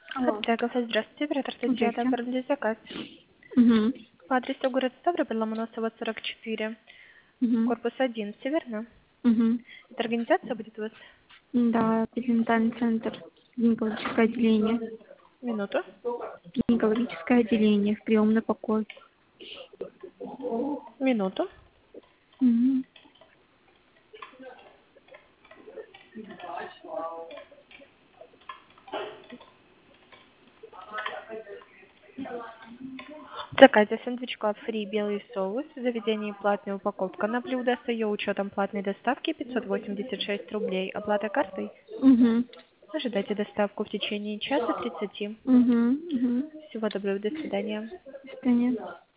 Алло. Хотя, здравствуйте, оператор 109 Здрасте. оформили заказ. Угу. По адресу город Ставрополь, Ломоносова, 44, Угу. корпус 11, верно? Угу. Эта организация будет у вас? Да, перинатальный центр, гинекологическое отделение. Минуту. Гинекологическое отделение, в приемный покой. Минуту. Угу. В заказе сэндвич клаб фри белый соус, в заведении платная упаковка на блюдо с ее учетом платной доставки 586 рублей. Оплата картой? Угу. Ожидайте доставку в течение часа 30. Угу. Угу. Всего доброго, до свидания. До свидания.